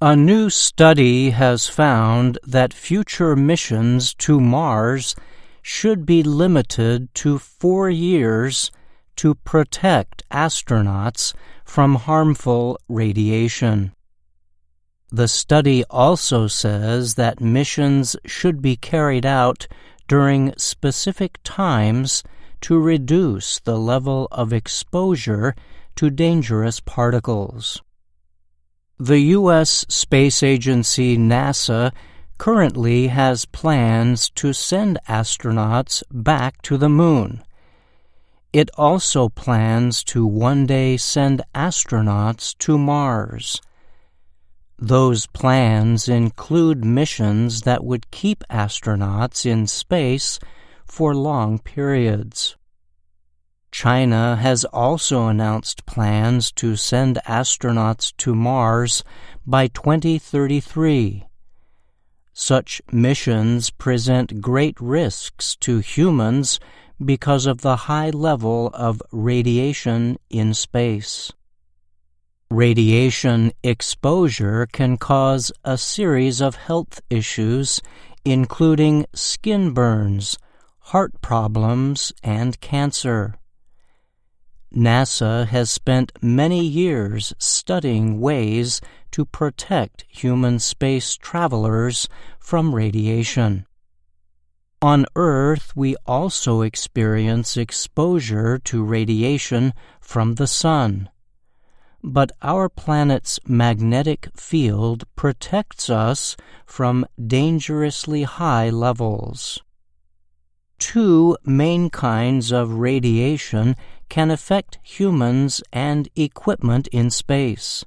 A new study has found that future missions to Mars should be limited to 4 years to protect astronauts from harmful radiation. The study also says that missions should be carried out during specific times to reduce the level of exposure to dangerous particles. The U.S. space agency NASA currently has plans to send astronauts back to the Moon. It also plans to one day send astronauts to Mars. Those plans include missions that would keep astronauts in space for long periods. China has also announced plans to send astronauts to Mars by 2033. Such missions present great risks to humans because of the high level of radiation in space. Radiation exposure can cause a series of health issues, including skin burns, heart problems, and cancer. NASA has spent many years studying ways to protect human space travelers from radiation. On Earth, we also experience exposure to radiation from the sun. But our planet's magnetic field protects us from dangerously high levels. 2 main kinds of radiation can affect humans and equipment in space.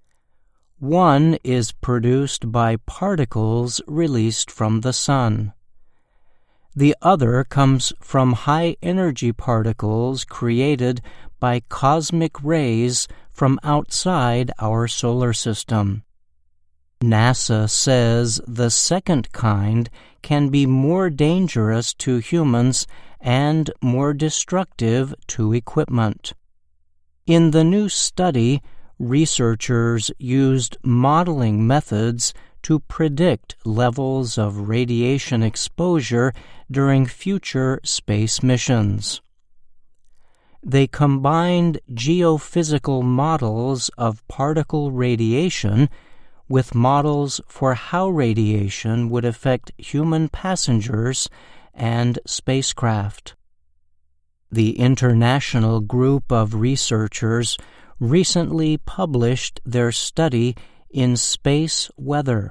One is produced by particles released from the sun. The other comes from high-energy particles created by cosmic rays from outside our solar system. NASA says the second kind can be more dangerous to humans and more destructive to equipment. In the new study, researchers used modeling methods to predict levels of radiation exposure during future space missions. They combined geophysical models of particle radiation with models for how radiation would affect human passengers and spacecraft. The international group of researchers recently published their study in Space Weather.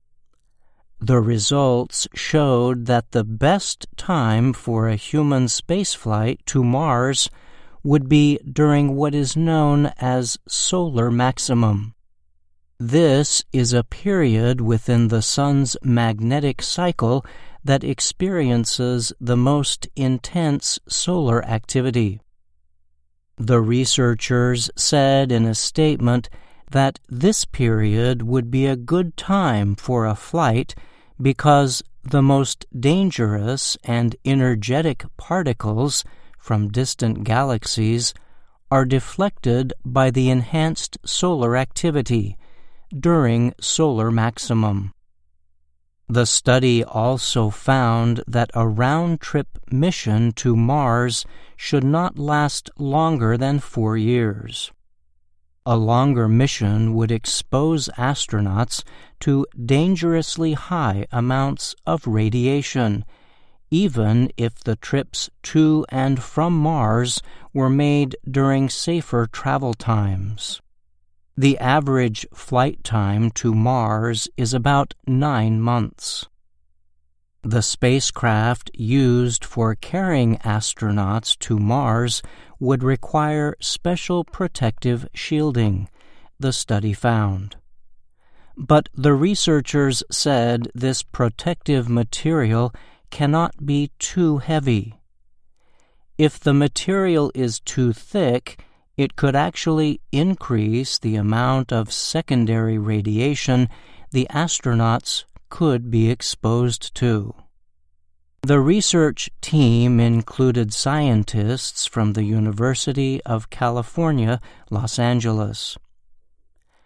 The results showed that the best time for a human spaceflight to Mars would be during what is known as solar maximum. This is a period within the Sun's magnetic cycle that experiences the most intense solar activity. The researchers said in a statement that this period would be a good time for a flight because the most dangerous and energetic particles from distant galaxies are deflected by the enhanced solar activity during solar maximum. The study also found that a round-trip mission to Mars should not last longer than 4 years. A longer mission would expose astronauts to dangerously high amounts of radiation, even if the trips to and from Mars were made during safer travel times. The average flight time to Mars is about 9 months. The spacecraft used for carrying astronauts to Mars would require special protective shielding, the study found. But the researchers said this protective material cannot be too heavy. If the material is too thick, it could actually increase the amount of secondary radiation the astronauts could be exposed to. The research team included scientists from the University of California, Los Angeles.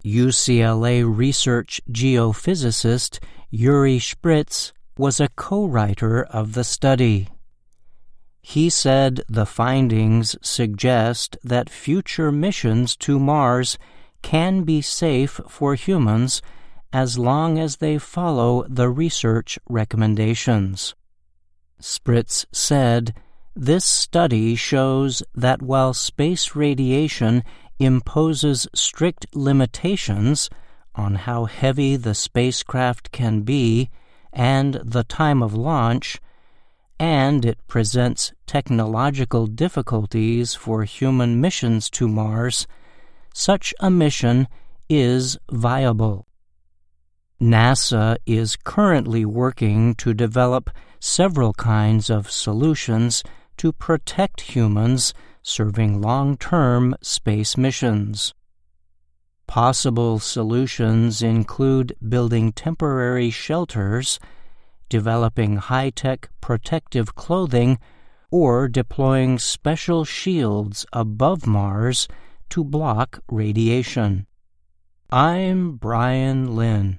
UCLA research geophysicist Yuri Shpritz was a co-writer of the study. He said the findings suggest that future missions to Mars can be safe for humans as long as they follow the research recommendations. Spritz said, "This study shows that while space radiation imposes strict limitations on how heavy the spacecraft can be and the time of launch, and it presents technological difficulties for human missions to Mars, such a mission is viable." NASA is currently working to develop several kinds of solutions to protect humans serving long-term space missions. Possible solutions include building temporary shelters, developing high-tech protective clothing, or deploying special shields above Mars to block radiation. I'm Brian Lynn.